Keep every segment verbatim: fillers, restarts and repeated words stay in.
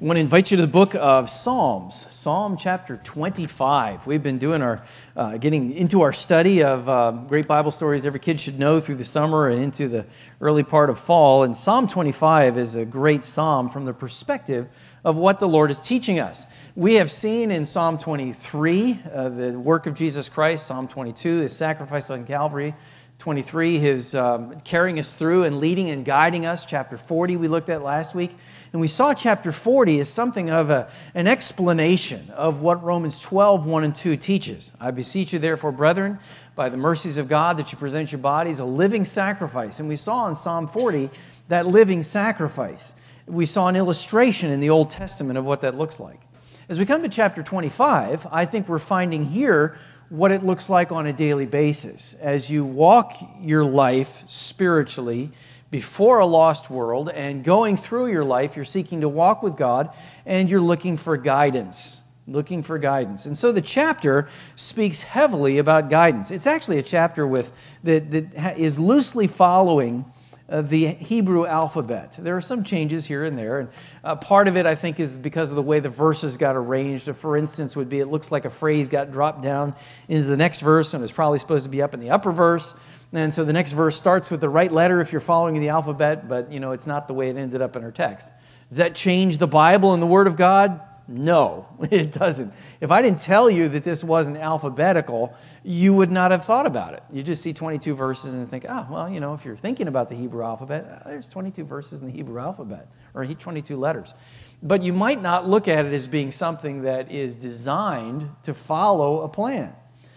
I want to invite you to the book of Psalms, Psalm chapter twenty-five. We've been doing our, uh, getting into our study of uh, great Bible stories every kid should know through the summer and into the early part of fall. And Psalm twenty-five is a great psalm from the perspective of what the Lord is teaching us. We have seen in Psalm twenty-three uh, the work of Jesus Christ, Psalm twenty-two, His sacrifice on Calvary, twenty-three, His um, carrying us through and leading and guiding us. Chapter forty we looked at last week. And we saw chapter forty as something of a, an explanation of what Romans twelve, one and two teaches. I beseech you therefore, brethren, by the mercies of God, that you present your bodies a living sacrifice. And we saw in Psalm forty that living sacrifice. We saw an illustration in the Old Testament of what that looks like. As we come to chapter twenty-five, I think we're finding here what it looks like on a daily basis. As you walk your life spiritually before a lost world and going through your life, you're seeking to walk with God and you're looking for guidance. Looking for guidance. And so the chapter speaks heavily about guidance. It's actually a chapter with that, that is loosely following uh, the Hebrew alphabet. There are some changes here and there, and uh, part of it, I think, is because of the way the verses got arranged. For instance, would be it looks like a phrase got dropped down into the next verse and is probably supposed to be up in the upper verse. And so the next verse starts with the right letter if you're following the alphabet, but you know it's not the way it ended up in our text. Does that change the Bible and the Word of God? No, it doesn't. If I didn't tell you that this wasn't alphabetical, you would not have thought about it. You just see twenty-two verses and think, oh, well, you know, if you're thinking about the Hebrew alphabet, there's twenty-two verses in the Hebrew alphabet, or twenty-two letters. But you might not look at it as being something that is designed to follow a plan.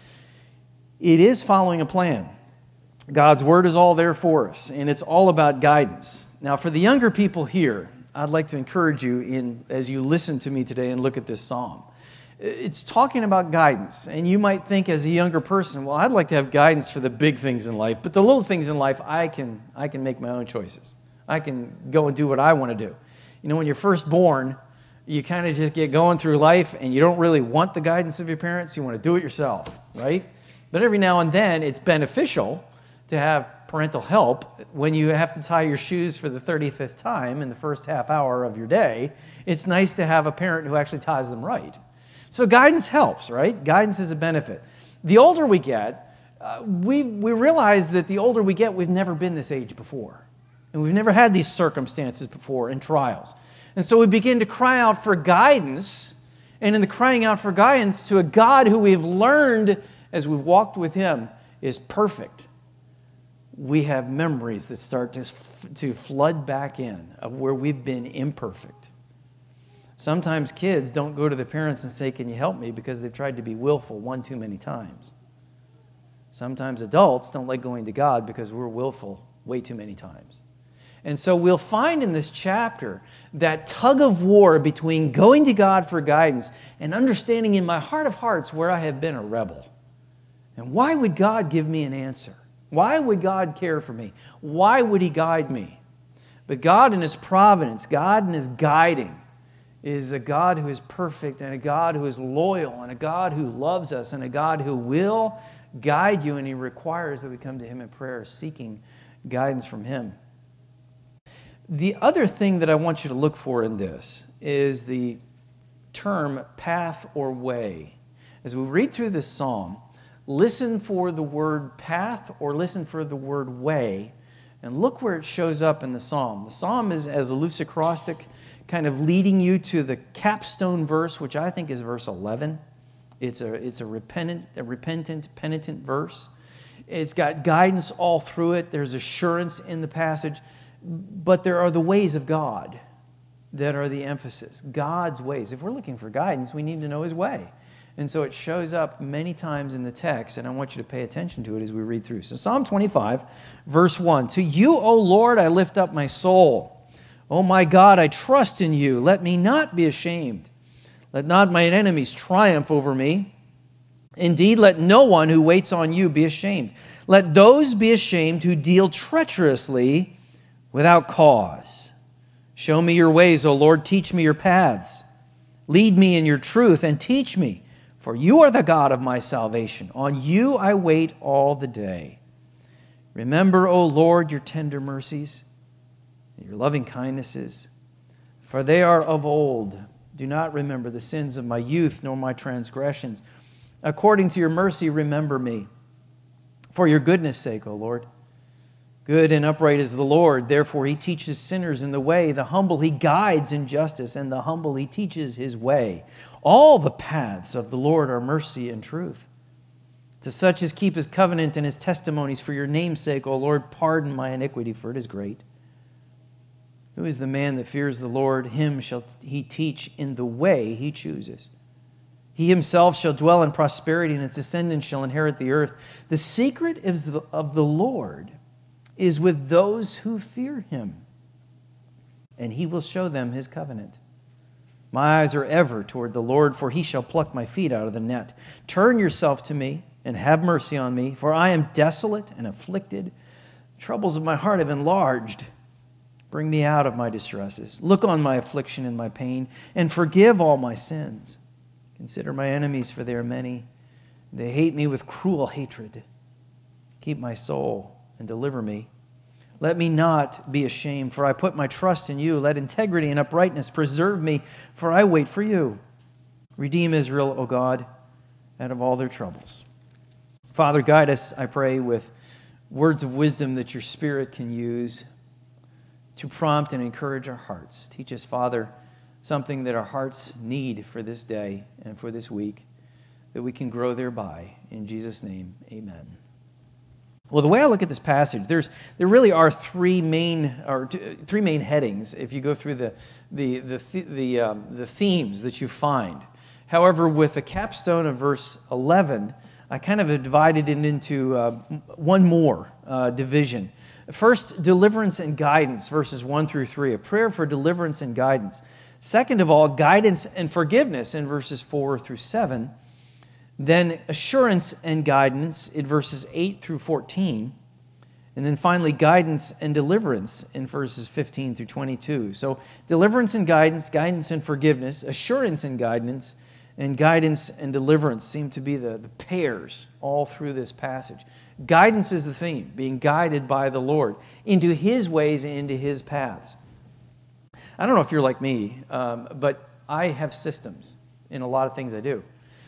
It is following a plan. God's Word is all there for us, and it's all about guidance. Now, for the younger people here, I'd like to encourage you in as you listen to me today and look at this psalm. It's talking about guidance, and you might think as a younger person, well, I'd like to have guidance for the big things in life, but the little things in life, I can, I can make my own choices. I can go and do what I want to do. You know, when you're first born, you kind of just get going through life, and you don't really want the guidance of your parents. You want to do it yourself, right? But every now and then, it's beneficial to have parental help when you have to tie your shoes for the thirty-fifth time in the first half hour of your day. It's nice to have a parent who actually ties them right. So guidance helps, right? Guidance is a benefit. The older we get, uh, we, we realize that the older we get, we've never been this age before. And we've never had these circumstances before and trials. And so we begin to cry out for guidance, and in the crying out for guidance to a God who we've learned as we've walked with Him is perfect, we have memories that start to, to flood back in of where we've been imperfect. Sometimes kids don't go to their parents and say, can you help me? Because they've tried to be willful one too many times. Sometimes adults don't like going to God because we're willful way too many times. And so we'll find in this chapter that tug of war between going to God for guidance and understanding in my heart of hearts where I have been a rebel. And why would God give me an answer? Why would God care for me? Why would He guide me? But God in His providence, God in His guiding, is a God who is perfect and a God who is loyal and a God who loves us and a God who will guide you, and He requires that we come to Him in prayer seeking guidance from Him. The other thing that I want you to look for in this is the term path or way. As we read through this psalm, listen for the word path or listen for the word way, and look where it shows up in the psalm. The psalm is as a loose acrostic, kind of leading you to the capstone verse, which I think is verse eleven. It's a, it's a repentant, a repentant, penitent verse. It's got guidance all through it. There's assurance in the passage. But there are the ways of God that are the emphasis. God's ways. If we're looking for guidance, we need to know His way. And so it shows up many times in the text, and I want you to pay attention to it as we read through. So Psalm twenty-five, verse one, to You, O Lord, I lift up my soul. O my God, I trust in You. Let me not be ashamed. Let not my enemies triumph over me. Indeed, let no one who waits on You be ashamed. Let those be ashamed who deal treacherously without cause. Show me Your ways, O Lord. Teach me Your paths. Lead me in Your truth and teach me. For You are the God of my salvation. On You I wait all the day. Remember, O Lord, Your tender mercies, Your loving kindnesses. for they are of old. Do not remember the sins of my youth, nor my transgressions. According to your mercy, remember me. For your goodness' sake, O Lord. Good and upright is the Lord. Therefore, he teaches sinners in the way. The humble he guides in justice, and the humble he teaches his way. All the paths of the Lord are mercy and truth. To such as keep his covenant and his testimonies, for your name's sake, O Lord, pardon my iniquity, for it is great. Who is the man that fears the Lord? Him shall he teach in the way he chooses. He himself shall dwell in prosperity, and his descendants shall inherit the earth. The secret of the Lord is with those who fear him, and he will show them his covenant. My eyes are ever toward the Lord, for he shall pluck my feet out of the net. Turn yourself to me and have mercy on me, for I am desolate and afflicted. The troubles of my heart have enlarged. Bring me out of my distresses. Look on my affliction and my pain, and forgive all my sins. Consider my enemies, for they are many. They hate me with cruel hatred. Keep my soul and deliver me. Let me not be ashamed, for I put my trust in you. Let integrity and uprightness preserve me, for I wait for you. Redeem Israel, O God, out of all their troubles. Father, guide us, I pray, with words of wisdom that your Spirit can use to prompt and encourage our hearts. Teach us, Father, something that our hearts need for this day and for this week, that we can grow thereby. In Jesus' name, amen. Well, the way I look at this passage, there's there really are three main or two, three main headings if you go through the the the the, the, um, the themes that you find. However, with the capstone of verse eleven, I kind of have divided it into uh, one more uh, division. First, deliverance and guidance, verses one through three, a prayer for deliverance and guidance. Second of all, guidance and forgiveness in verses four through seven. Then assurance and guidance in verses eight through fourteen. And then finally, guidance and deliverance in verses fifteen through twenty-two. So deliverance and guidance, guidance and forgiveness, assurance and guidance, and guidance and deliverance seem to be the, the pairs all through this passage. Guidance is the theme, being guided by the Lord into his ways and into his paths. I don't know if you're like me, um, but I have systems in a lot of things I do.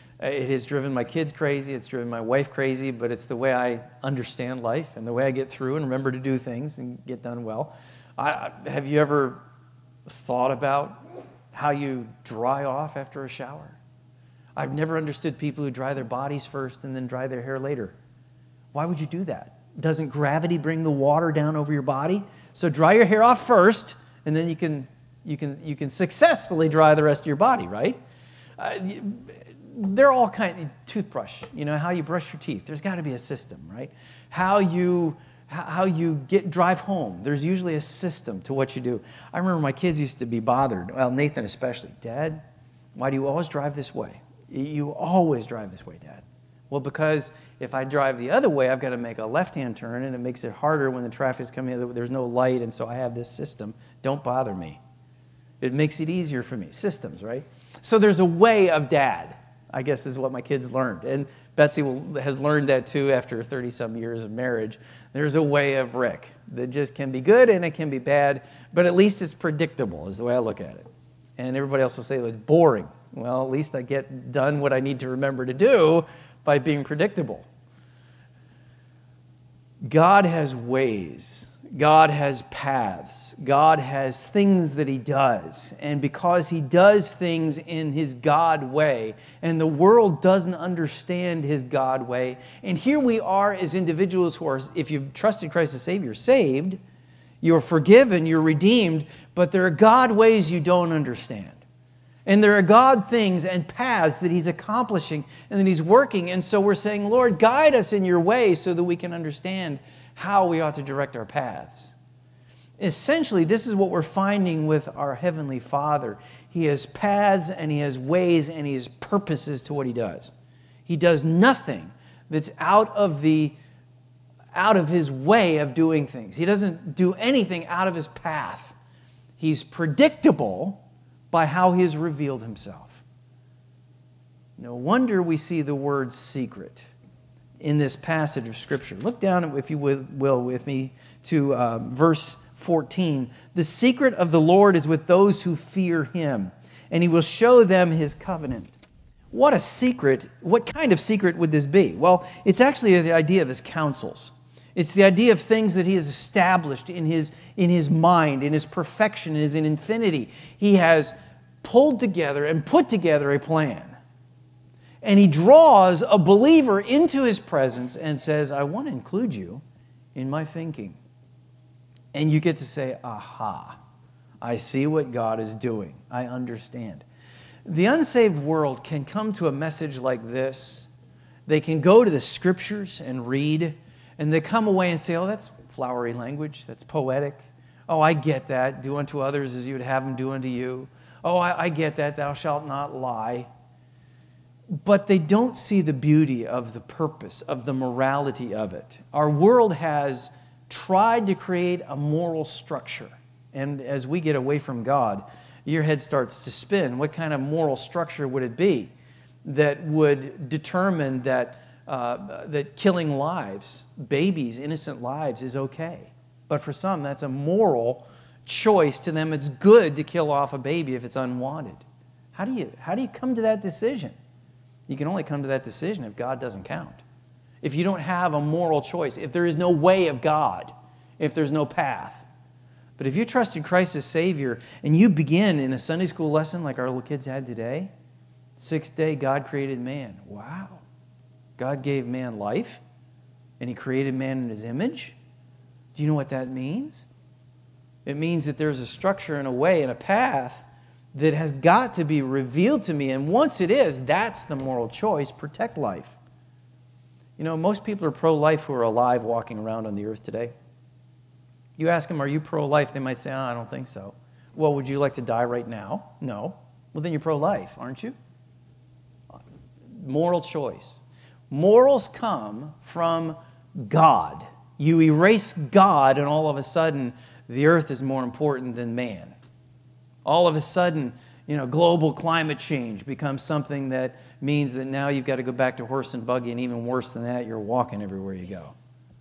It has driven my kids crazy, it's driven my wife crazy, but it's the way I understand life and the way I get through and remember to do things and get done well. I, have you ever thought about how you dry off after a shower? I've never understood people who dry their bodies first and then dry their hair later. Why would you do that? Doesn't gravity bring the water down over your body? So dry your hair off first, and then you can you can you can successfully dry the rest of your body, right? Uh, they're all kind of toothbrush, you know, how you brush your teeth. There's got to be a system, right? How you how you get drive home. There's usually a system to what you do. I remember my kids used to be bothered, well, Nathan especially. Dad, why do you always drive this way? You always drive this way, Dad. Well, because if I drive the other way, I've got to make a left-hand turn, and it makes it harder when the traffic's coming in. There's no light, and so I have this system. Don't bother me. It makes it easier for me. Systems, right? So there's a way of Dad, I guess is what my kids learned. And Betsy will, has learned that too after thirty-some years of marriage. There's a way of Rick that just can be good and it can be bad, but at least it's predictable is the way I look at it. And everybody else will say it was boring. Well, at least I get done what I need to remember to do by being predictable. God has ways. God has paths. God has things that he does. And because he does things in his God way, and the world doesn't understand his God way, and here we are as individuals who are, if you've trusted Christ as Savior, saved, you're forgiven, you're redeemed, but there are God ways you don't understand. And there are God things and paths that he's accomplishing and that he's working. And so we're saying, Lord, guide us in your way so that we can understand how we ought to direct our paths. Essentially, this is what we're finding with our Heavenly Father. He has paths and he has ways and he has purposes to what he does. He does nothing that's out of the out of his way of doing things. He doesn't do anything out of his path. He's predictable by how he has revealed himself. No wonder we see the word secret in this passage of Scripture. Look down, if you will, with me to uh, verse fourteen, the secret of the Lord is with those who fear him, and he will show them his covenant. What a secret. What kind of secret would this be? Well, it's actually the idea of his counsels. It's the idea of things that he has established in his, in his mind, in his perfection, in his infinity. He has pulled together and put together a plan. And he draws a believer into his presence and says, I want to include you in my thinking. And you get to say, aha, I see what God is doing. I understand. The unsaved world can come to a message like this. They can go to the scriptures and read, and they come away and say, oh, that's flowery language. That's poetic. Oh, I get that. Do unto others as you would have them do unto you. Oh, I, I get that. Thou shalt not lie. But they don't see the beauty of the purpose, of the morality of it. Our world has tried to create a moral structure. And as we get away from God, your head starts to spin. What kind of moral structure would it be that would determine that, uh, that killing lives, babies, innocent lives, is okay? But for some, that's a moral choice. To them, it's good to kill off a baby if it's unwanted. How do you, how do you come to that decision? You can only come to that decision if God doesn't count. If you don't have a moral choice, if there is no way of God, if there's no path. But if you trust in Christ as Savior and you begin in a Sunday school lesson like our little kids had today, sixth day God created man. Wow. God gave man life and he created man in his image. Do you know what that means? It means that there's a structure and a way and a path that has got to be revealed to me. And once it is, that's the moral choice. Protect life. You know, most people are pro-life who are alive walking around on the earth today. You ask them, are you pro-life? They might say, oh, I don't think so. Well, would you like to die right now? No. Well, then you're pro-life, aren't you? Moral choice. Morals come from God. You erase God, and all of a sudden, the earth is more important than man. All of a sudden, you know, global climate change becomes something that means that now you've got to go back to horse and buggy, and even worse than that, you're walking everywhere you go.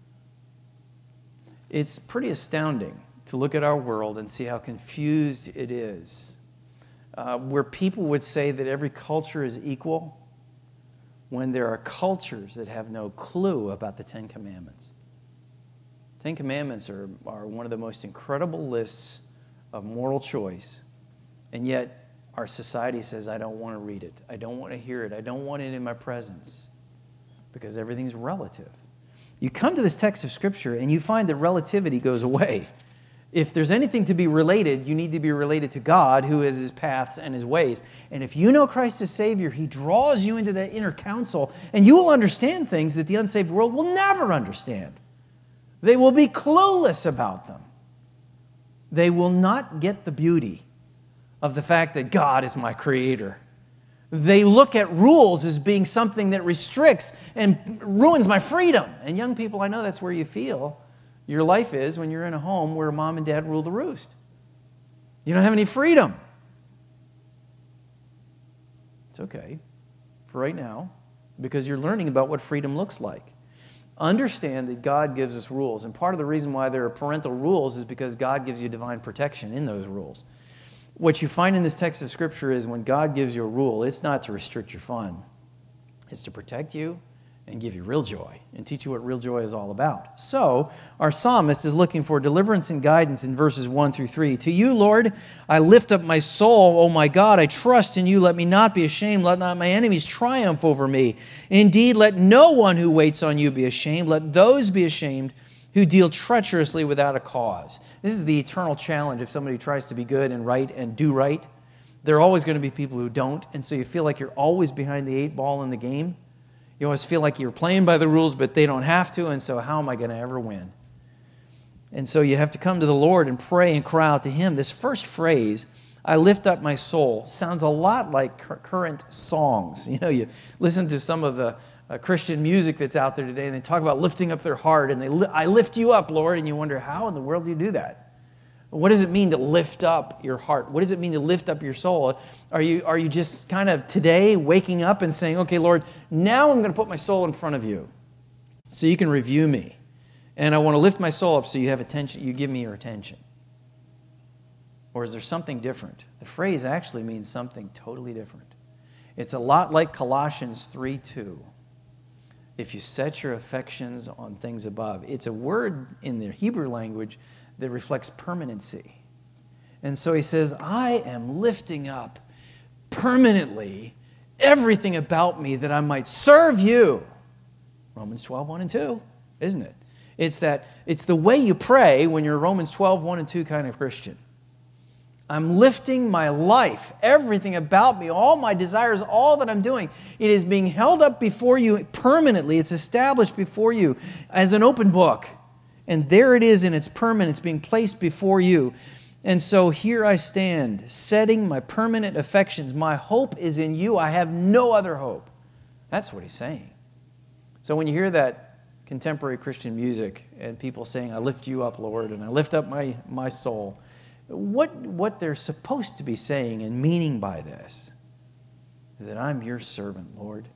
It's pretty astounding to look at our world and see how confused it is. Uh, where people would say that every culture is equal, when there are cultures that have no clue about the Ten Commandments. Ten Commandments are, are one of the most incredible lists of moral choice, and yet our society says, I don't want to read it. I don't want to hear it. I don't want it in my presence, because everything's relative. You come to this text of Scripture and you find that relativity goes away. If there's anything to be related, you need to be related to God, who is his paths and his ways. And if you know Christ as Savior, he draws you into that inner counsel, and you will understand things that the unsaved world will never understand. They will be clueless about them. They will not get the beauty of the fact that God is my creator. They look at rules as being something that restricts and ruins my freedom. And young people, I know that's where you feel your life is when you're in a home where mom and dad rule the roost. You don't have any freedom. It's okay for right now, because you're learning about what freedom looks like. Understand that God gives us rules. And part of the reason why there are parental rules is because God gives you divine protection in those rules. What you find in this text of Scripture is when God gives you a rule, it's not to restrict your fun. It's to protect you and give you real joy and teach you what real joy is all about. So, our psalmist is looking for deliverance and guidance in verses one through three. To you, Lord, I lift up my soul. O my God, I trust in you. Let me not be ashamed. Let not my enemies triumph over me. Indeed, let no one who waits on you be ashamed. Let those be ashamed who deal treacherously without a cause. This is the eternal challenge if somebody tries to be good and right and do right. There are always going to be people who don't, and so you feel like you're always behind the eight ball in the game. You always feel like you're playing by the rules, but they don't have to, and so how am I going to ever win? And so you have to come to the Lord and pray and cry out to him. This first phrase, I lift up my soul, sounds a lot like current songs. You know, you listen to some of the Uh, Christian music that's out there today, and they talk about lifting up their heart, and they li- I lift you up, Lord, and you wonder, how in the world do you do that? What does it mean to lift up your heart? What does it mean to lift up your soul? Are you, are you just kind of today waking up and saying, okay, Lord, now I'm going to put my soul in front of you so you can review me, and I want to lift my soul up so you have attention, you give me your attention. Or is there something different? The phrase actually means something totally different. It's a lot like Colossians three two. If you set your affections on things above. It's a word in the Hebrew language that reflects permanency. And so he says, I am lifting up permanently everything about me that I might serve you. Romans twelve, one and two, isn't it? It's that it's the way you pray when you're a Romans twelve, one and two kind of Christian. I'm lifting my life, everything about me, all my desires, all that I'm doing. It is being held up before you permanently. It's established before you as an open book. And there it is in its permanence, being placed before you. And so here I stand, setting my permanent affections. My hope is in you. I have no other hope. That's what he's saying. So when you hear that contemporary Christian music and people saying, I lift you up, Lord, and I lift up my, my soul, What, what they're supposed to be saying and meaning by this is that I'm your servant, Lord.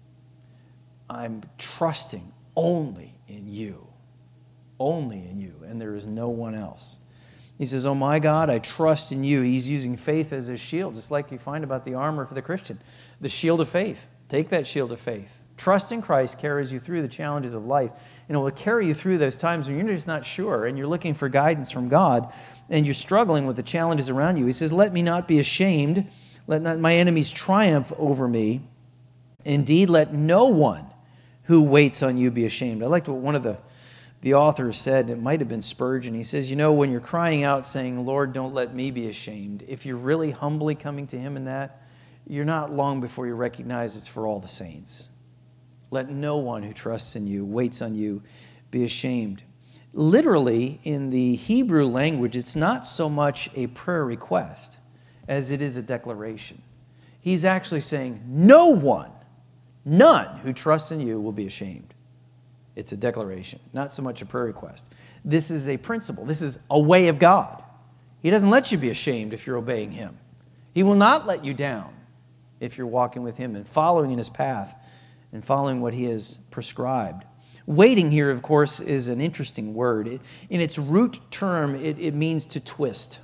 I'm trusting only in you. Only in you, and there is no one else. He says, oh my God, I trust in you. He's using faith as a shield, just like you find about the armor for the Christian. The shield of faith. Take that shield of faith. Trust in Christ carries you through the challenges of life. And it will carry you through those times when you're just not sure and you're looking for guidance from God and you're struggling with the challenges around you. He says, let me not be ashamed. Let not my enemies triumph over me. Indeed, let no one who waits on you be ashamed. I liked what one of the, the authors said. It might have been Spurgeon. He says, you know, when you're crying out saying, Lord, don't let me be ashamed, if you're really humbly coming to him in that, you're not long before you recognize it's for all the saints. Let no one who trusts in you, waits on you, be ashamed. Literally, in the Hebrew language, it's not so much a prayer request as it is a declaration. He's actually saying, no one, none who trusts in you will be ashamed. It's a declaration, not so much a prayer request. This is a principle. This is a way of God. He doesn't let you be ashamed if you're obeying him. He will not let you down if you're walking with him and following in his path and following what he has prescribed. Waiting here, of course, is an interesting word. In its root term, it, it means to twist,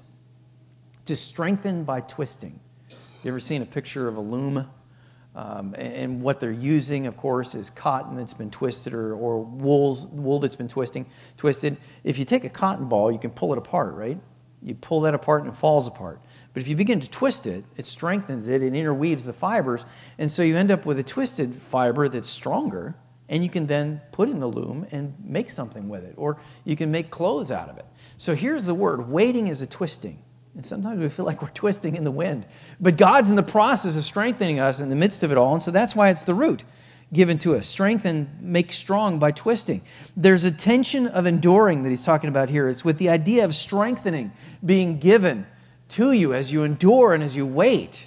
to strengthen by twisting. You ever seen a picture of a loom? Um, and what they're using, of course, is cotton that's been twisted or, or wool's, wool that's been twisting, twisted. If you take a cotton ball, you can pull it apart, right? You pull that apart and it falls apart. But if you begin to twist it, it strengthens it, it interweaves the fibers, and so you end up with a twisted fiber that's stronger, and you can then put in the loom and make something with it, or you can make clothes out of it. So here's the word, waiting is a twisting. And sometimes we feel like we're twisting in the wind. But God's in the process of strengthening us in the midst of it all, and so that's why it's the root given to us. Strengthen, make strong by twisting. There's a tension of enduring that he's talking about here. It's with the idea of strengthening being given to you as you endure and as you wait.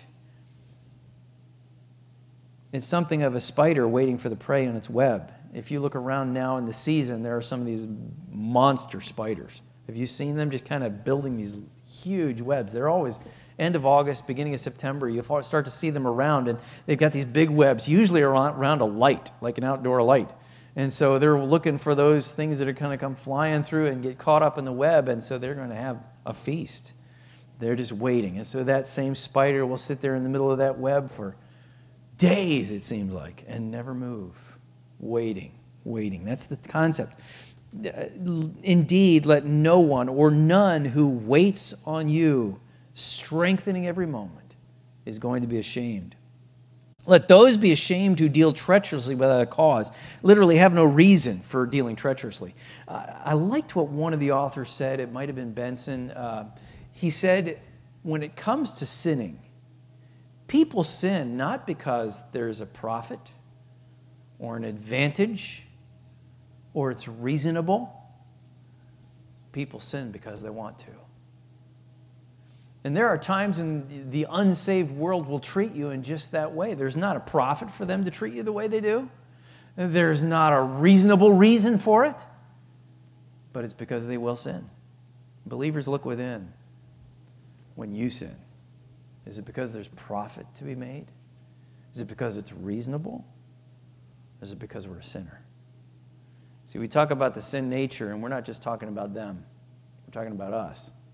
It's something of a spider waiting for the prey on its web. If you look around now in the season, there are some of these monster spiders. Have you seen them just kind of building these huge webs? They're always end of August, beginning of September. You start to see them around, and they've got these big webs, usually around a light, like an outdoor light. And so they're looking for those things that are going to come flying through and get caught up in the web, and so they're going to have a feast. They're just waiting. And so that same spider will sit there in the middle of that web for days, it seems like, and never move. Waiting, waiting. That's the concept. Indeed, let no one or none who waits on you, strengthening every moment, is going to be ashamed. Let those be ashamed who deal treacherously without a cause. Literally have no reason for dealing treacherously. Uh, I liked what one of the authors said. It might have been Benson. Uh, he said, when it comes to sinning, people sin not because there's a profit or an advantage or it's reasonable. People sin because they want to. And there are times in the unsaved world will treat you in just that way. There's not a profit for them to treat you the way they do. There's not a reasonable reason for it. But it's because they will sin. Believers, look within when you sin. Is it because there's profit to be made? Is it because it's reasonable? Or is it because we're a sinner? See, we talk about the sin nature, and we're not just talking about them. We're talking about us. We're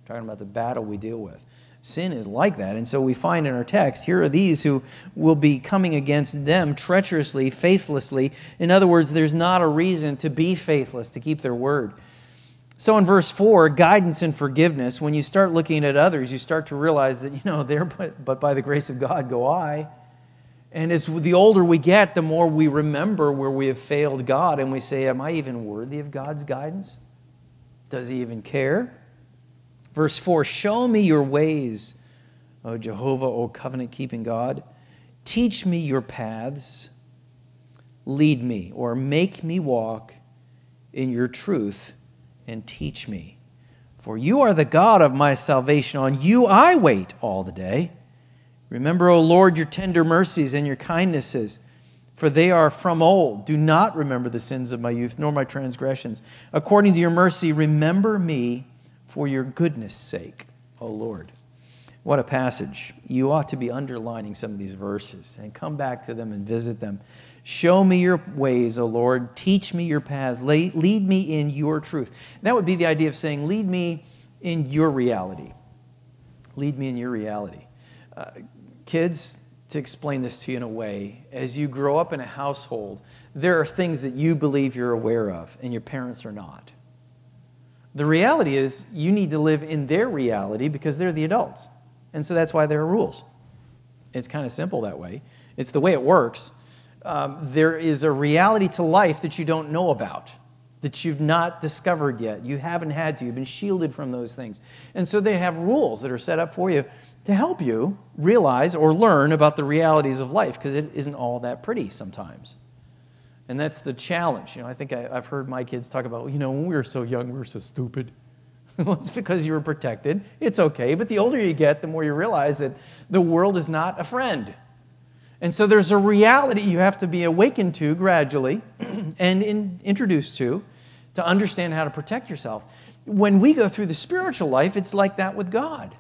talking about the battle we deal with. Sin is like that. And so we find in our text, here are these who will be coming against them treacherously, faithlessly. In other words, there's not a reason to be faithless, to keep their word. So in verse four, guidance and forgiveness, when you start looking at others, you start to realize that, you know, there, but, but by the grace of God go I. And as the older we get, the more we remember where we have failed God, and we say, am I even worthy of God's guidance? Does He even care? Verse four, show me your ways, O Jehovah, O covenant-keeping God. Teach me your paths. Lead me, or make me walk in your truth, and teach me. For you are the God of my salvation. On you I wait all the day. Remember, O Lord, your tender mercies and your kindnesses, for they are from old. Do not remember the sins of my youth, nor my transgressions. According to your mercy, remember me for your goodness' sake, O Lord. What a passage. You ought to be underlining some of these verses and come back to them and visit them. Show me your ways, O Lord. Teach me your paths. Lead me in your truth. That would be the idea of saying, lead me in your reality. Lead me in your reality. Uh, kids, to explain this to you in a way, as you grow up in a household, there are things that you believe you're aware of and your parents are not. The reality is you need to live in their reality because they're the adults. And so that's why there are rules. It's kind of simple that way. It's the way it works. Um, there is a reality to life that you don't know about, that you've not discovered yet. You haven't had to. You've been shielded from those things. And so they have rules that are set up for you to help you realize or learn about the realities of life, because it isn't all that pretty sometimes. And that's the challenge. You know, I think I, I've heard my kids talk about, you know, when we were so young, we were so stupid. Well, it's because you were protected. It's okay. But the older you get, the more you realize that the world is not a friend. And so there's a reality you have to be awakened to gradually and in, introduced to, to understand how to protect yourself. When we go through the spiritual life, it's like that with God.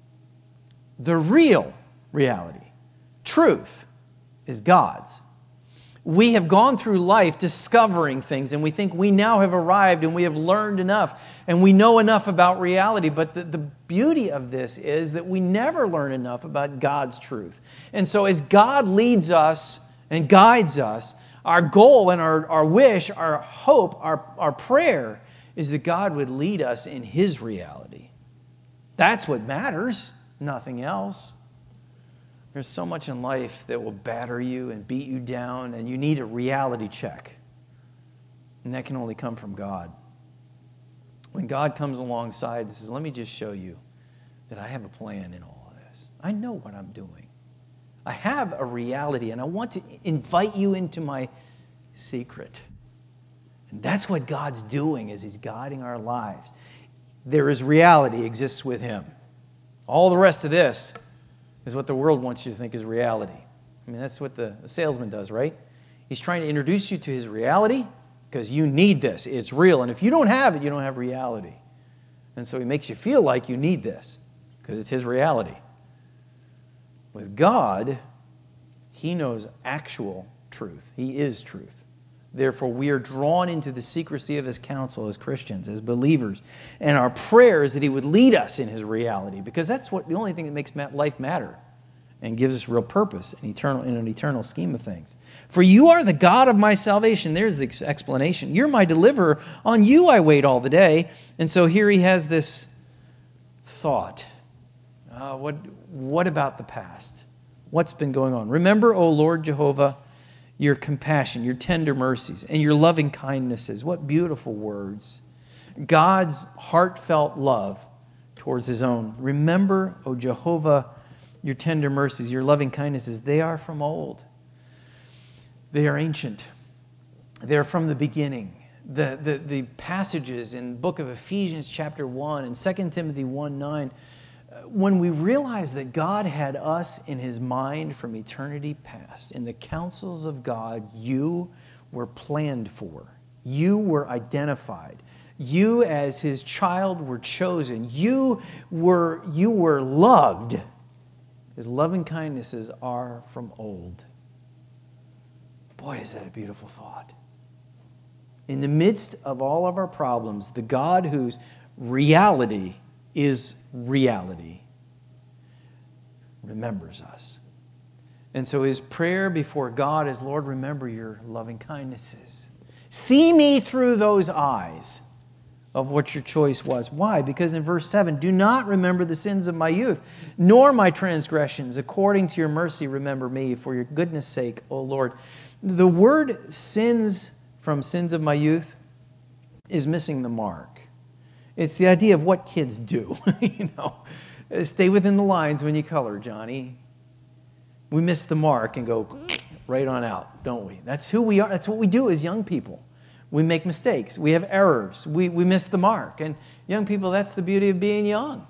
The real reality, truth, is God's. We have gone through life discovering things, and we think we now have arrived and we have learned enough and we know enough about reality. But the, the beauty of this is that we never learn enough about God's truth. And so as God leads us and guides us, our goal and our, our wish, our hope, our, our prayer is that God would lead us in His reality. That's what matters, nothing else. There's so much in life that will batter you and beat you down, and you need a reality check. And that can only come from God. When God comes alongside and says, let me just show you that I have a plan in all of this. I know what I'm doing. I have a reality, and I want to invite you into my secret. And that's what God's doing as He's guiding our lives. There is reality exists with Him. All the rest of this is what the world wants you to think is reality. I mean, that's what the salesman does, right? He's trying to introduce you to his reality because you need this. It's real. And if you don't have it, you don't have reality. And so he makes you feel like you need this because it's his reality. With God, He knows actual truth. He is truth. Therefore, we are drawn into the secrecy of His counsel as Christians, as believers. And our prayer is that He would lead us in His reality, because that's what the only thing that makes life matter and gives us real purpose in, eternal, in an eternal scheme of things. For you are the God of my salvation. There's the explanation. You're my deliverer. On you I wait all the day. And so here he has this thought. Uh, what, what about the past? What's been going on? Remember, O Lord Jehovah, your compassion, your tender mercies, and your loving kindnesses. What beautiful words. God's heartfelt love towards His own. Remember, O Jehovah, your tender mercies, your loving kindnesses. They are from old. They are ancient. They are from the beginning. The, the, the passages in the book of Ephesians chapter one and Second Timothy one nine, when we realize that God had us in His mind from eternity past, in the counsels of God, you were planned for. You were identified. You, as His child, were chosen. You were, you were loved. His loving kindnesses are from old. Boy, is that a beautiful thought. In the midst of all of our problems, the God whose reality is reality, remembers us. And so his prayer before God is, Lord, remember your loving kindnesses. See me through those eyes of what your choice was. Why? Because in verse seven, do not remember the sins of my youth, nor my transgressions. According to your mercy, remember me for your goodness' sake, O Lord. The word sins from sins of my youth is missing the mark. It's the idea of what kids do. you know, stay within the lines when you color, Johnny. We miss the mark and go right on out, don't we? That's who we are. That's what we do as young people. We make mistakes. We have errors. We, we miss the mark. And young people, that's the beauty of being young.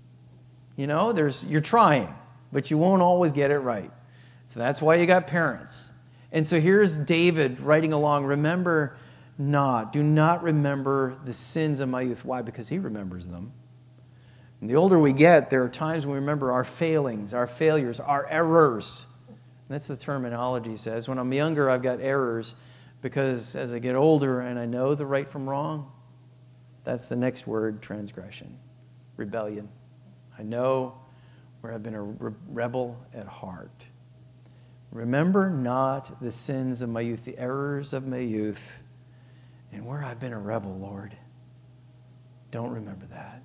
You know, there's you're trying, but you won't always get it right. So that's why you got parents. And so here's David writing along, remember not, do not remember the sins of my youth. Why? Because he remembers them. And the older we get, there are times when we remember our failings, our failures, our errors. And that's the terminology says. When I'm younger, I've got errors. Because as I get older and I know the right from wrong, that's the next word, transgression, rebellion. I know where I've been a re- rebel at heart. Remember not the sins of my youth, the errors of my youth, and where I've been a rebel, Lord. Don't remember that.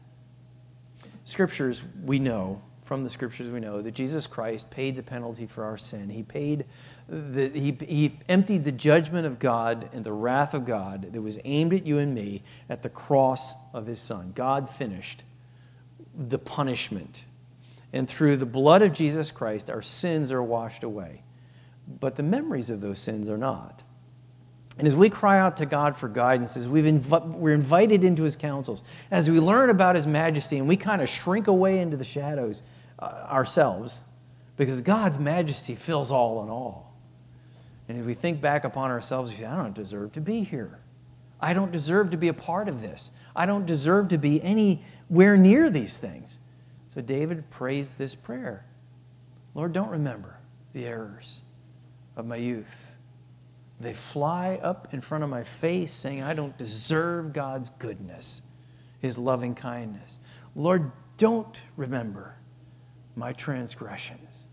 Scriptures, we know, from the Scriptures we know, that Jesus Christ paid the penalty for our sin. He paid The, he, he emptied the judgment of God and the wrath of God that was aimed at you and me at the cross of his Son. God finished the punishment. And through the blood of Jesus Christ, our sins are washed away. But the memories of those sins are not. And as we cry out to God for guidance, as we've inv- we're invited into his counsels, as we learn about his majesty and we kind of shrink away into the shadows uh, ourselves, because God's majesty fills all in all. And if we think back upon ourselves, we say, I don't deserve to be here. I don't deserve to be a part of this. I don't deserve to be anywhere near these things. So David prays this prayer. Lord, don't remember the errors of my youth. They fly up in front of my face saying, I don't deserve God's goodness, his loving kindness. Lord, don't remember my transgressions.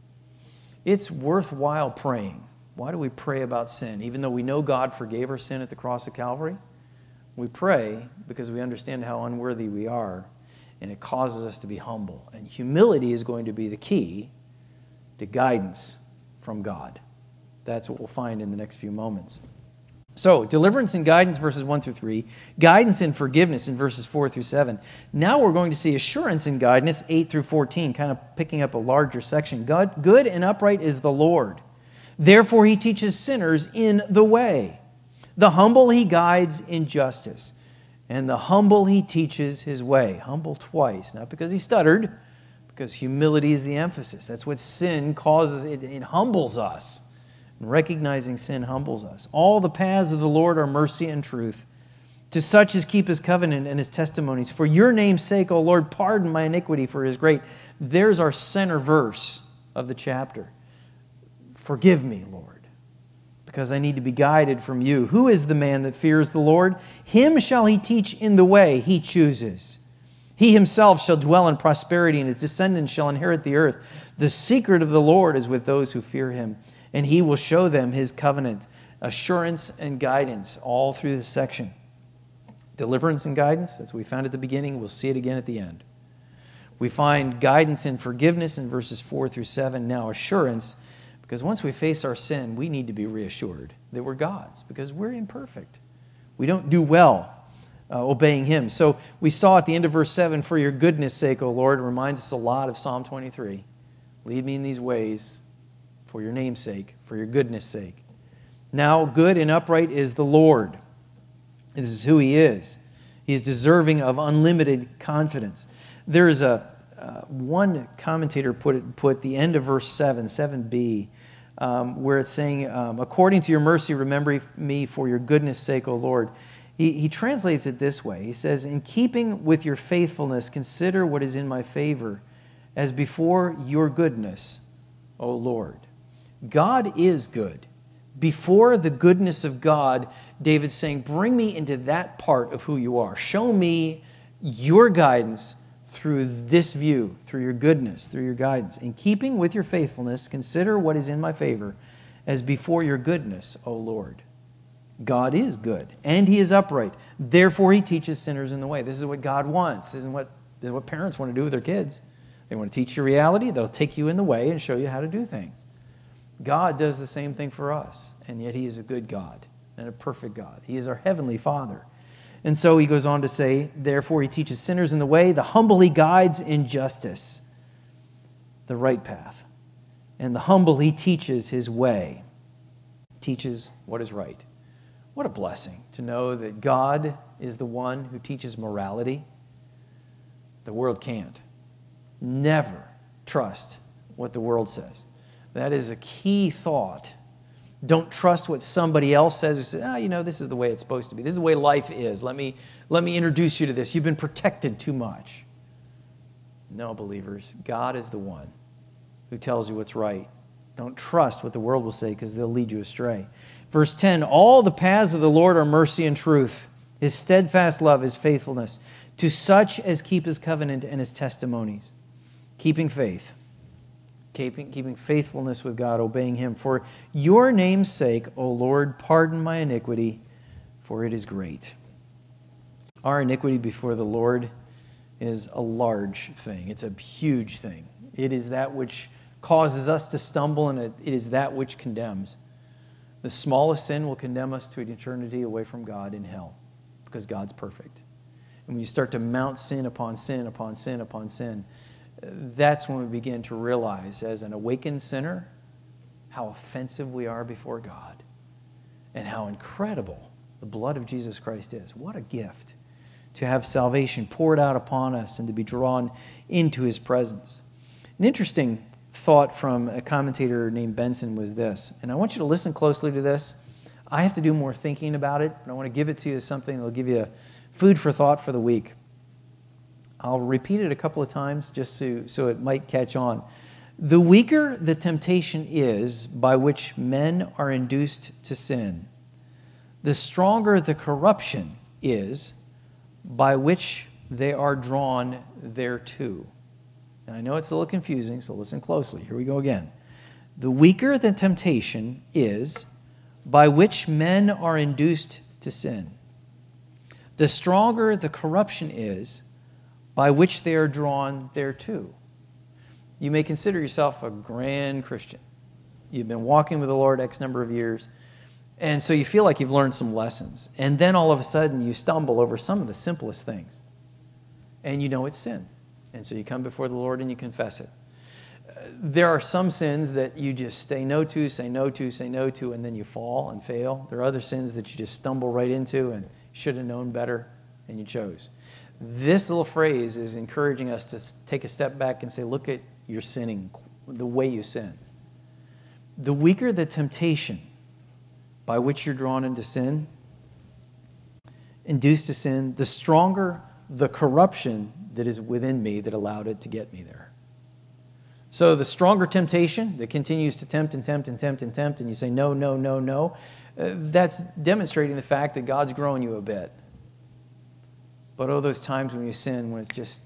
It's worthwhile praying. Why do we pray about sin? Even though we know God forgave our sin at the cross of Calvary, we pray because we understand how unworthy we are, and it causes us to be humble. And humility is going to be the key to guidance from God. That's what we'll find in the next few moments. So, deliverance and guidance, verses one through three. Guidance and forgiveness in verses four through seven. Now we're going to see assurance and guidance, eight through fourteen, kind of picking up a larger section. God, good and upright is the Lord. Therefore he teaches sinners in the way. The humble he guides in justice. And the humble he teaches his way. Humble twice. Not because he stuttered, because humility is the emphasis. That's what sin causes. It, it humbles us. And recognizing sin humbles us. All the paths of the Lord are mercy and truth. To such as keep his covenant and his testimonies. For your name's sake, O Lord, pardon my iniquity, for it is great. There's our center verse of the chapter. Forgive me, Lord, because I need to be guided from you. Who is the man that fears the Lord? Him shall he teach in the way he chooses. He himself shall dwell in prosperity, and his descendants shall inherit the earth. The secret of the Lord is with those who fear him, and he will show them his covenant. Assurance and guidance all through this section. Deliverance and guidance, that's what we found at the beginning. We'll see it again at the end. We find guidance and forgiveness in verses four through seven. Now assurance, because once we face our sin, we need to be reassured that we're God's, because we're imperfect. We don't do well uh, obeying him. So we saw at the end of verse seven, for your goodness' sake, O Lord, reminds us a lot of Psalm twenty-three. Lead me in these ways for your name's sake, for your goodness' sake. Now, good and upright is the Lord. This is who he is. He is deserving of unlimited confidence. There is a uh, one commentator put it put the end of verse seven, seven b, um, where it's saying, um, according to your mercy, remember me for your goodness' sake, O Lord. He, he translates it this way. He says, in keeping with your faithfulness, consider what is in my favor as before your goodness, O Lord. God is good. Before the goodness of God, David's saying, bring me into that part of who you are. Show me your guidance through this view, through your goodness, through your guidance. In keeping with your faithfulness, consider what is in my favor as before your goodness, O Lord. God is good, and he is upright. Therefore, he teaches sinners in the way. This is what God wants. This is what, this is what parents want to do with their kids. They want to teach you reality. They'll take you in the way and show you how to do things. God does the same thing for us, and yet he is a good God and a perfect God. He is our heavenly Father. And so he goes on to say, therefore he teaches sinners in the way. The humble he guides in justice, the right path. And the humble he teaches his way, teaches what is right. What a blessing to know that God is the one who teaches morality. The world can't. Never trust what the world says. That is a key thought. Don't trust what somebody else says. You say, oh, you know, this is the way it's supposed to be. This is the way life is. Let me, let me introduce you to this. You've been protected too much. No, believers, God is the one who tells you what's right. Don't trust what the world will say because they'll lead you astray. Verse ten, all the paths of the Lord are mercy and truth. His steadfast love is faithfulness to such as keep his covenant and his testimonies. Keeping faith. Keeping, keeping faithfulness with God, obeying him. For your name's sake, O Lord, pardon my iniquity, for it is great. Our iniquity before the Lord is a large thing. It's a huge thing. It is that which causes us to stumble, and it, it is that which condemns. The smallest sin will condemn us to an eternity away from God in hell, because God's perfect. And when you start to mount sin upon sin upon sin upon sin, that's when we begin to realize, as an awakened sinner, how offensive we are before God and how incredible the blood of Jesus Christ is. What a gift to have salvation poured out upon us and to be drawn into his presence. An interesting thought from a commentator named Benson was this, and I want you to listen closely to this. I have to do more thinking about it, but I want to give it to you as something that will give you food for thought for the week. I'll repeat it a couple of times just so, so it might catch on. The weaker the temptation is by which men are induced to sin, the stronger the corruption is by which they are drawn thereto. And I know it's a little confusing, so listen closely. Here we go again. The weaker the temptation is by which men are induced to sin, the stronger the corruption is by which they are drawn thereto. You may consider yourself a grand Christian. You've been walking with the Lord X number of years, and so you feel like you've learned some lessons. And then all of a sudden you stumble over some of the simplest things, and you know it's sin. And so you come before the Lord and you confess it. There are some sins that you just say no to, say no to, say no to, and then you fall and fail. There are other sins that you just stumble right into and should have known better, and you chose. This little phrase is encouraging us to take a step back and say, look at your sinning, the way you sin. The weaker the temptation by which you're drawn into sin, induced to sin, the stronger the corruption that is within me that allowed it to get me there. So the stronger temptation that continues to tempt and tempt and tempt and tempt, and you say no, no, no, no, uh, that's demonstrating the fact that God's growing you a bit. But oh, those times when you sin, when it's just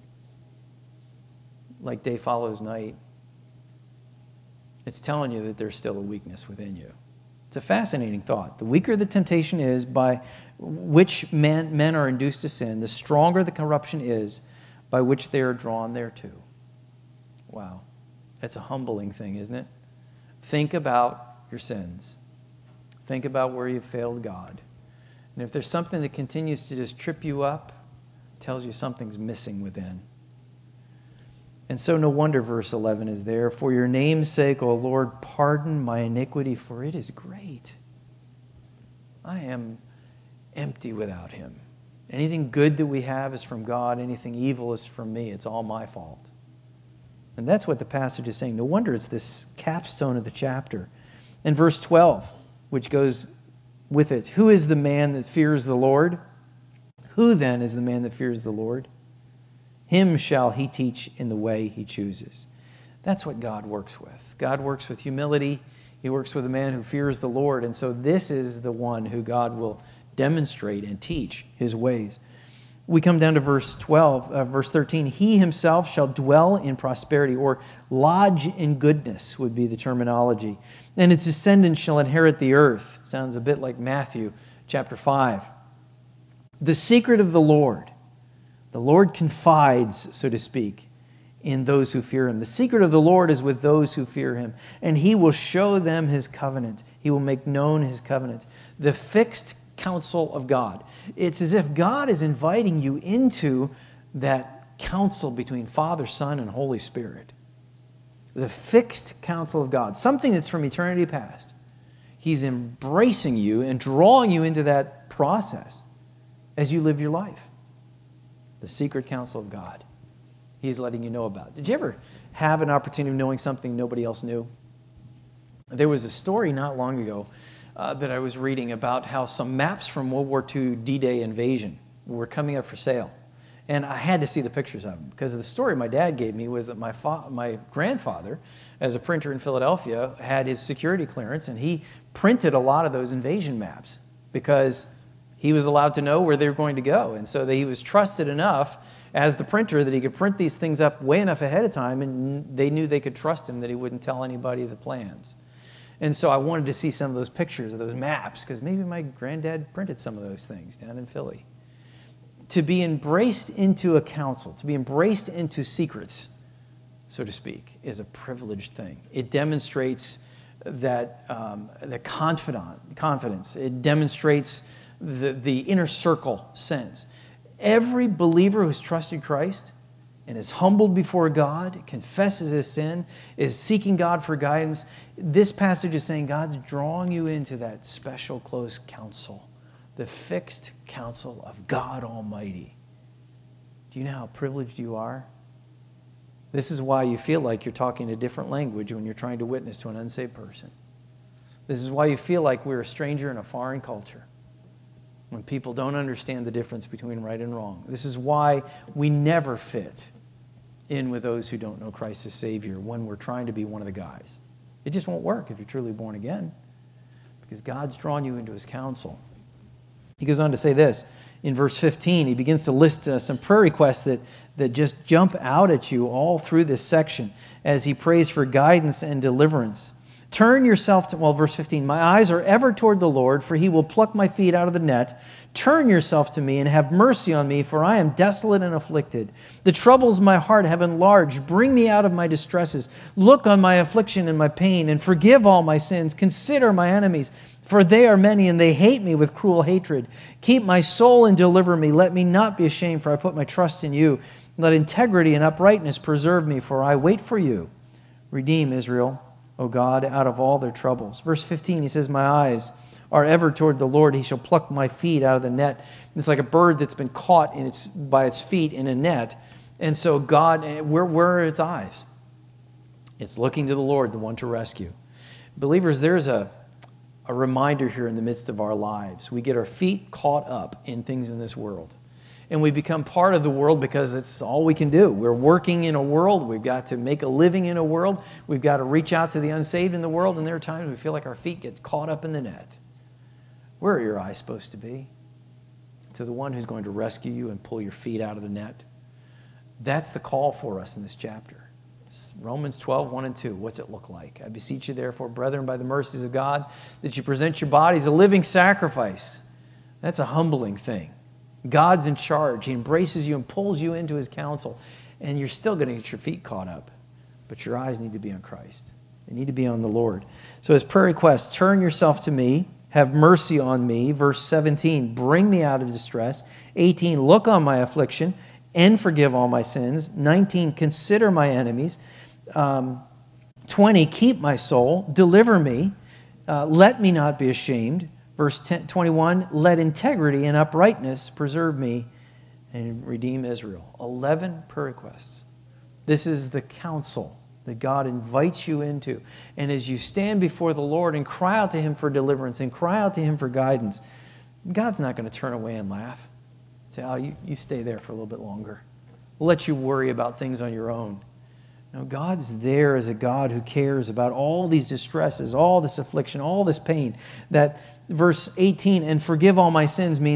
like day follows night, it's telling you that there's still a weakness within you. It's a fascinating thought. The weaker the temptation is by which men, men are induced to sin, the stronger the corruption is by which they are drawn thereto. Wow. That's a humbling thing, isn't it? Think about your sins. Think about where you've failed God. And if there's something that continues to just trip you up, it tells you something's missing within. And so no wonder verse eleven is there. For your name's sake, O Lord, pardon my iniquity, for it is great. I am empty without him. Anything good that we have is from God. Anything evil is from me. It's all my fault. And that's what the passage is saying. No wonder it's this capstone of the chapter. And verse twelve, which goes with it. Who is the man that fears the Lord? Who then is the man that fears the Lord? Him shall he teach in the way he chooses. That's what God works with. God works with humility. He works with a man who fears the Lord. And so this is the one who God will demonstrate and teach his ways. We come down to verse twelve, uh, verse thirteen. He himself shall dwell in prosperity, or lodge in goodness would be the terminology. And his descendants shall inherit the earth. Sounds a bit like Matthew chapter five. The secret of the Lord. The Lord confides, so to speak, in those who fear him. The secret of the Lord is with those who fear him, and he will show them his covenant. He will make known his covenant. The fixed counsel of God. It's as if God is inviting you into that counsel between Father, Son, and Holy Spirit. The fixed counsel of God, something that's from eternity past. He's embracing you and drawing you into that process as you live your life. The secret counsel of God. He's letting you know about. Did you ever have an opportunity of knowing something nobody else knew? There was a story not long ago uh, that I was reading about how some maps from World War Two D-Day invasion were coming up for sale. And I had to see the pictures of them because the story my dad gave me was that my fa- my grandfather, as a printer in Philadelphia, had his security clearance, and he printed a lot of those invasion maps because he was allowed to know where they were going to go. And so that he was trusted enough as the printer that he could print these things up way enough ahead of time, and they knew they could trust him that he wouldn't tell anybody the plans. And so I wanted to see some of those pictures of those maps because maybe my granddad printed some of those things down in Philly. To be embraced into a counsel, to be embraced into secrets, so to speak, is a privileged thing. It demonstrates that um, the confidant, confidence. It demonstrates the, the inner circle sense. Every believer who's trusted Christ and is humbled before God, confesses his sin, is seeking God for guidance, this passage is saying God's drawing you into that special close counsel. The fixed counsel of God Almighty. Do you know how privileged you are? This is why you feel like you're talking a different language when you're trying to witness to an unsaved person. This is why you feel like we're a stranger in a foreign culture, when people don't understand the difference between right and wrong. This is why we never fit in with those who don't know Christ as Savior when we're trying to be one of the guys. It just won't work if you're truly born again, because God's drawn you into his counsel. He goes on to say this in verse fifteen. He begins to list uh, some prayer requests that, that just jump out at you all through this section as he prays for guidance and deliverance. Turn yourself to, well, verse fifteen, my eyes are ever toward the Lord, for he will pluck my feet out of the net. Turn yourself to me and have mercy on me, for I am desolate and afflicted. The troubles of my heart have enlarged. Bring me out of my distresses. Look on my affliction and my pain, and forgive all my sins. Consider my enemies, for they are many, and they hate me with cruel hatred. Keep my soul and deliver me. Let me not be ashamed, for I put my trust in you. Let integrity and uprightness preserve me, for I wait for you. Redeem Israel, O God, out of all their troubles. Verse fifteen, he says, my eyes are ever toward the Lord. He shall pluck my feet out of the net. It's like a bird that's been caught in its, by its feet in a net. And so God, where, where are its eyes? It's looking to the Lord, the one to rescue. Believers, there's a A reminder here in the midst of our lives. We get our feet caught up in things in this world. And we become part of the world because it's all we can do. We're working in a world. We've got to make a living in a world. We've got to reach out to the unsaved in the world. And there are times we feel like our feet get caught up in the net. Where are your eyes supposed to be? To the one who's going to rescue you and pull your feet out of the net. That's the call for us in this chapter. Romans twelve, one and two. What's it look like? I beseech you, therefore, brethren, by the mercies of God, that you present your bodies a living sacrifice. That's a humbling thing. God's in charge. He embraces you and pulls you into his counsel. And you're still going to get your feet caught up. But your eyes need to be on Christ. They need to be on the Lord. So his prayer request, turn yourself to me. Have mercy on me. Verse seventeen, bring me out of distress. eighteen, look on my affliction and forgive all my sins. nineteen, consider my enemies. Um, twenty, keep my soul, deliver me, uh, let me not be ashamed. Verse ten, twenty-one, let integrity and uprightness preserve me and redeem Israel. eleven prayer requests. This is the counsel that God invites you into. And as you stand before the Lord and cry out to him for deliverance and cry out to him for guidance, God's not going to turn away and laugh. Say, oh, you, you stay there for a little bit longer. We'll let you worry about things on your own. No, God's there as a God who cares about all these distresses, all this affliction, all this pain. That verse eighteen, and forgive all my sins, means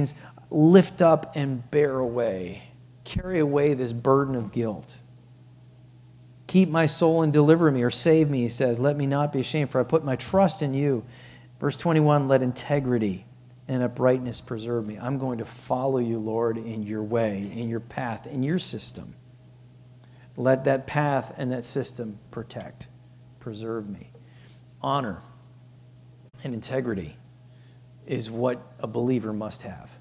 lift up and bear away, carry away this burden of guilt. Keep my soul and deliver me, or save me, he says. Let me not be ashamed, for I put my trust in you. Verse twenty-one, let integrity and uprightness preserve me. I'm going to follow you, Lord, in your way, in your path, in your system. Let that path and that system protect, preserve me. Honor and integrity is what a believer must have.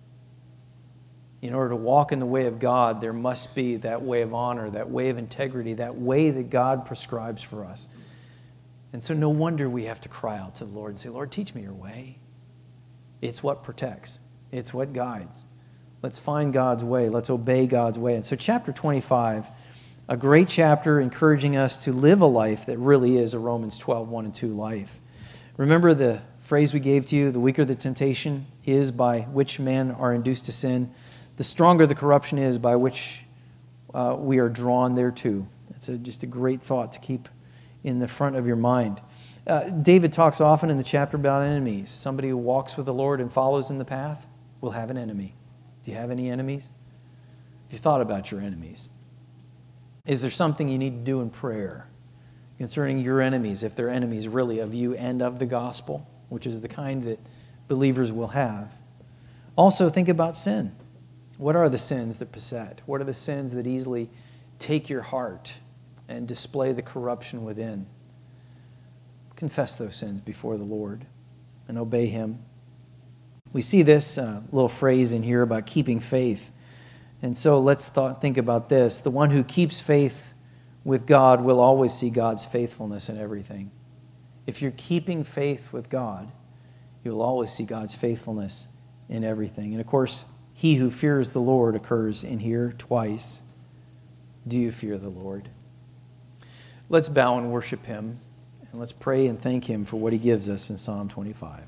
In order to walk in the way of God, there must be that way of honor, that way of integrity, that way that God prescribes for us. And so no wonder we have to cry out to the Lord and say, Lord, teach me your way. It's what protects. It's what guides. Let's find God's way. Let's obey God's way. And so chapter twenty-five, a great chapter encouraging us to live a life that really is a Romans twelve, one and two life. Remember the phrase we gave to you, the weaker the temptation is by which men are induced to sin, the stronger the corruption is by which uh, we are drawn thereto. That's a, just a great thought to keep in the front of your mind. Uh, David talks often in the chapter about enemies. Somebody who walks with the Lord and follows in the path will have an enemy. Do you have any enemies? Have you thought about your enemies? Is there something you need to do in prayer concerning your enemies, if they're enemies really of you and of the gospel, which is the kind that believers will have? Also, think about sin. What are the sins that beset? What are the sins that easily take your heart and display the corruption within? Confess those sins before the Lord and obey Him. We see this uh, little phrase in here about keeping faith. And so let's th- think about this. The one who keeps faith with God will always see God's faithfulness in everything. If you're keeping faith with God, you'll always see God's faithfulness in everything. And of course, he who fears the Lord occurs in here twice. Do you fear the Lord? Let's bow and worship Him, and let's pray and thank Him for what He gives us in Psalm twenty-five.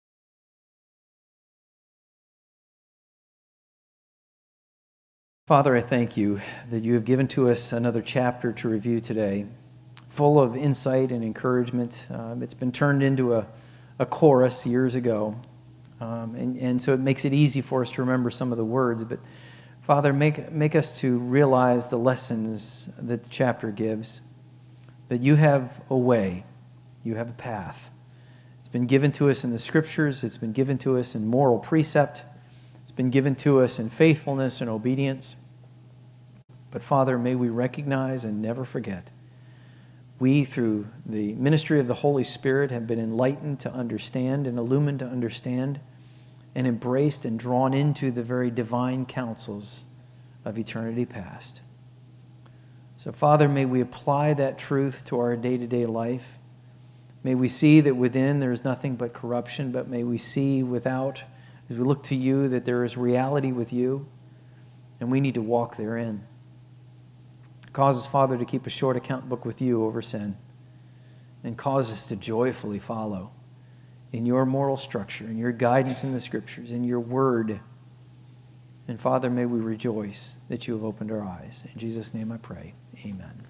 Father, I thank you that you have given to us another chapter to review today, full of insight and encouragement. Um, it's been turned into a, a chorus years ago, um, and, and so it makes it easy for us to remember some of the words. But Father, make, make us to realize the lessons that the chapter gives, that you have a way, you have a path. It's been given to us in the Scriptures. It's been given to us in moral precept. It's been given to us in faithfulness and obedience. But Father, may we recognize and never forget, we, through the ministry of the Holy Spirit, have been enlightened to understand and illumined to understand and embraced and drawn into the very divine counsels of eternity past. So, Father, may we apply that truth to our day-to-day life. May we see that within there is nothing but corruption, but may we see without, as we look to you, that there is reality with you, and we need to walk therein. Cause us, Father, to keep a short account book with you over sin, and cause us to joyfully follow in your moral structure, in your guidance in the Scriptures, in your word. And Father, may we rejoice that you have opened our eyes. In Jesus' name I pray. Amen.